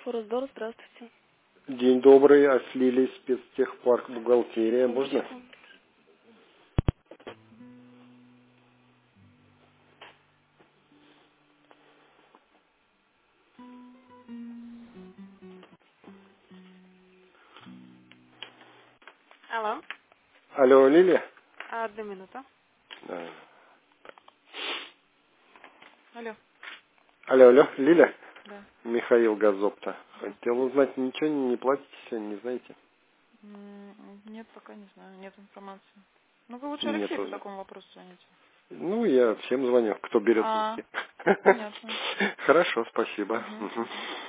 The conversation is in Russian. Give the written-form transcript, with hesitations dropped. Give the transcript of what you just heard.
Форсдор, здравствуйте. День добрый, Ослили, спецтехпарк, бухгалтерия. Можно? Секундочку. Алло. Алло, Лилия? Одну минуту. Да. Алло. Алло, Лиля? Да. Михаил Газопта. Хотел Здравствуйте. узнать, ничего не платите сегодня, не знаете? Нет, пока не знаю. Нет информации. Ну, вы лучше Алексей по Нету. такому вопросу звоните. Ну, я всем звоню, кто берет А, трубки. понятно. Хорошо, спасибо. Угу, Мгм. угу.